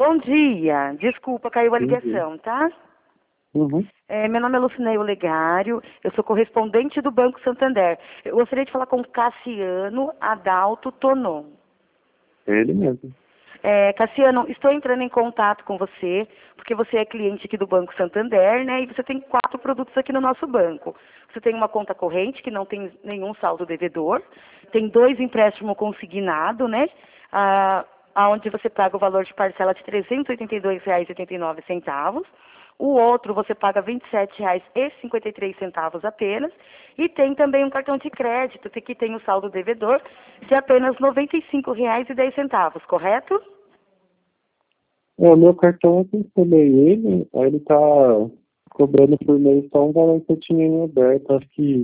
Bom dia. Desculpa, caiu a Bom dia. ligação, tá? Uhum. Meu nome é Lucineio Legário, eu sou correspondente do Banco Santander. Eu gostaria de falar com Cassiano Adalto Tonon. É ele mesmo. Cassiano, estou entrando em contato com você, porque você é cliente aqui do Banco Santander, né? E você tem 4 produtos aqui no nosso banco. Você tem uma conta corrente, que não tem nenhum saldo devedor. Tem 2 empréstimos consignado, né? Onde você paga o valor de parcela de R$ 382,89. O outro você paga R$ 27,53 apenas. E tem também um cartão de crédito, que tem o saldo devedor de apenas R$ 95,10, correto? O meu cartão eu cancelei ele, aí ele tá cobrando por mês só um valor que eu tinha em aberto, acho que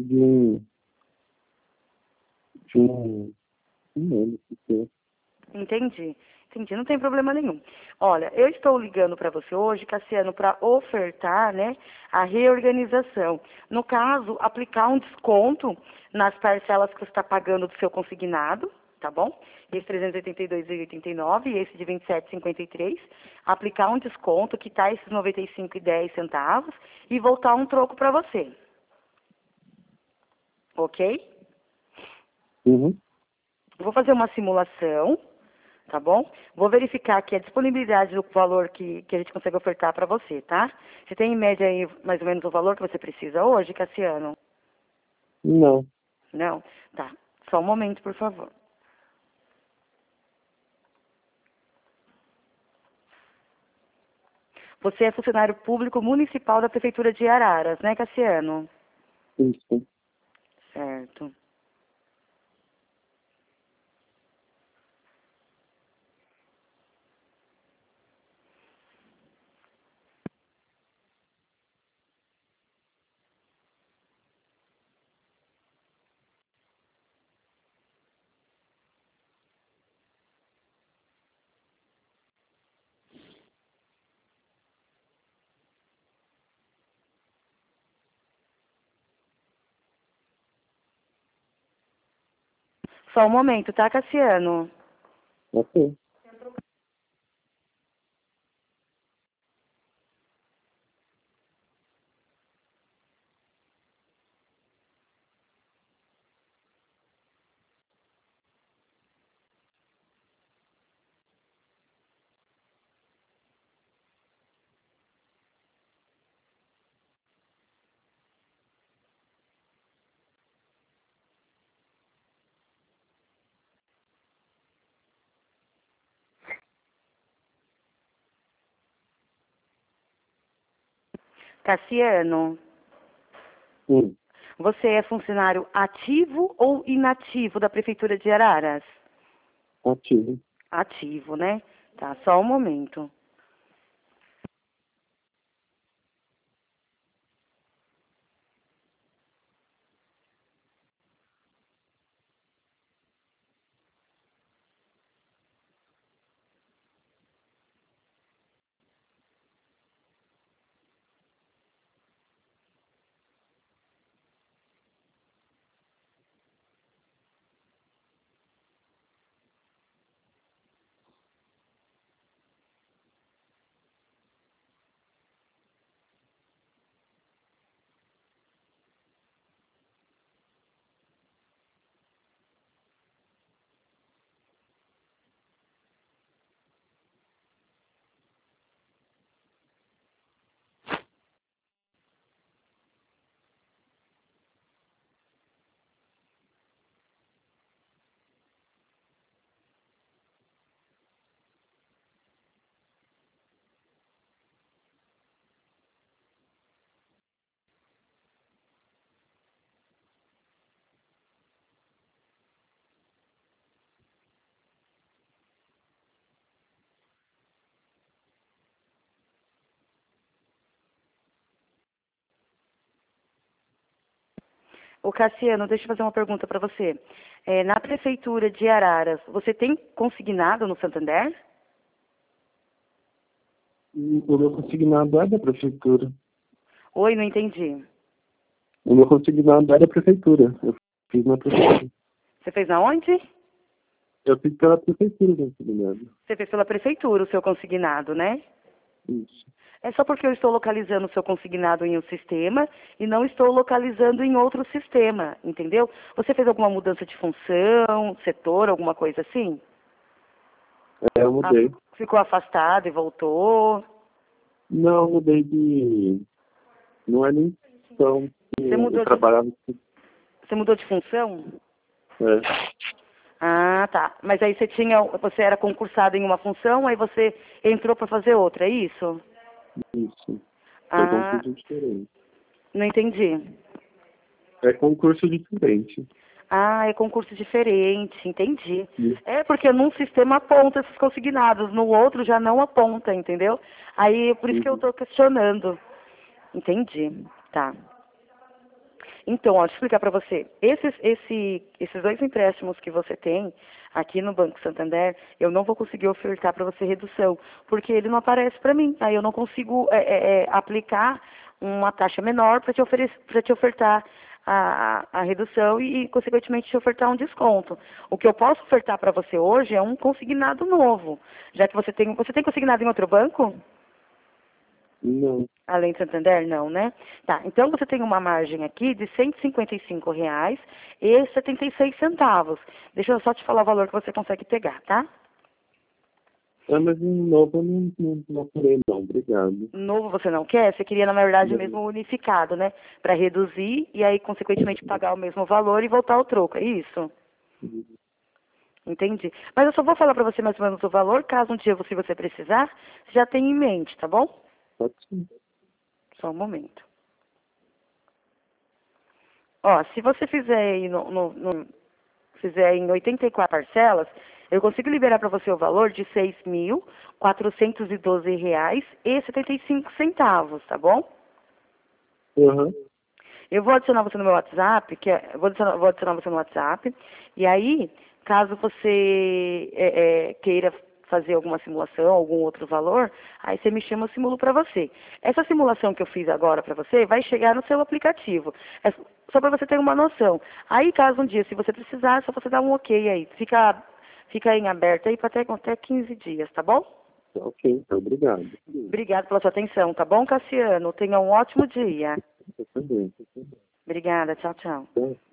um ano, Entendi. Entendi, não tem problema nenhum. Olha, eu estou ligando para você hoje, Cassiano, para ofertar, né, a reorganização. No caso, aplicar um desconto nas parcelas que você está pagando do seu consignado, tá bom? Esse R$ 382,89 e esse de R$ 27,53. Aplicar um desconto, quitar esses R$ 95,10 e voltar um troco para você. Ok? Uhum. Vou fazer uma simulação. Tá bom? Vou verificar aqui a disponibilidade do valor que a gente consegue ofertar para você, tá? Você tem em média aí mais ou menos o valor que você precisa hoje, Cassiano? Não. Não? Tá. Só um momento, por favor. Você é funcionário público municipal da Prefeitura de Araras, né, Cassiano? Isso. Certo. Só um momento, tá, Cassiano? Ok. Cassiano, Sim. você é funcionário ativo ou inativo da Prefeitura de Araras? Ativo. Ativo, né? Tá, só um momento. Ô Cassiano, deixa eu fazer uma pergunta para você. Na Prefeitura de Araras, você tem consignado no Santander? E o meu consignado é da prefeitura. Oi, não entendi. O meu consignado é da prefeitura. Eu fiz na prefeitura. Você fez aonde? Eu fiz pela prefeitura do consignado. Você fez pela prefeitura o seu consignado, né? Isso. É só porque eu estou localizando o seu consignado em um sistema e não estou localizando em outro sistema, entendeu? Você fez alguma mudança de função, setor, alguma coisa assim? Eu mudei. Ficou afastado e voltou? Não, eu mudei de... Não é nem função. Você Eu trabalhava... Você mudou de função? É, Ah, tá. Mas aí você era concursado em uma função, aí você entrou para fazer outra, é isso? isso. Foi Ah, concurso diferente. não entendi. É concurso diferente. Ah, é concurso diferente, entendi. Isso. É porque num sistema aponta esses consignados, no outro já não aponta, entendeu? Aí por isso que eu estou questionando. Entendi, tá. Então, ó, deixa eu explicar para você. Esses dois empréstimos que você tem aqui no Banco Santander, eu não vou conseguir ofertar para você redução, porque ele não aparece para mim. Aí eu não consigo aplicar uma taxa menor para te ofertar a redução e, consequentemente, te ofertar um desconto. O que eu posso ofertar para você hoje é um consignado novo, já que você tem consignado em outro banco? Não. Além do Santander, não, né? Tá, então você tem uma margem aqui de R$ 155,76. Deixa eu só te falar o valor que você consegue pegar, tá? Ah, mas um novo eu não queria, não. Obrigado. Novo você não quer? Você queria, na verdade, Não. mesmo unificado, né? Para reduzir e aí, consequentemente, pagar o mesmo valor e voltar ao troco, é isso? Entendi. Mas eu só vou falar para você mais ou menos o valor, caso um dia se você precisar, você já tem em mente, tá bom? Pode ser. Só um momento. Ó, se você fizer aí fizer em 84 parcelas, eu consigo liberar para você o valor de R$ 6.412,75, tá bom? Uhum. Eu vou adicionar você no meu WhatsApp, vou adicionar você no WhatsApp, e aí, caso você queira fazer alguma simulação, algum outro valor, aí você me chama, eu simulo para você. Essa simulação que eu fiz agora para você vai chegar no seu aplicativo. É só para você ter uma noção. Aí, caso um dia, se você precisar, é só você dar um ok aí. Fica em aberto aí para até 15 dias, tá bom? Ok, então, obrigado. Obrigada pela sua atenção, tá bom, Cassiano? Tenha um ótimo dia. Eu também. Obrigada, tchau, tchau. Tá.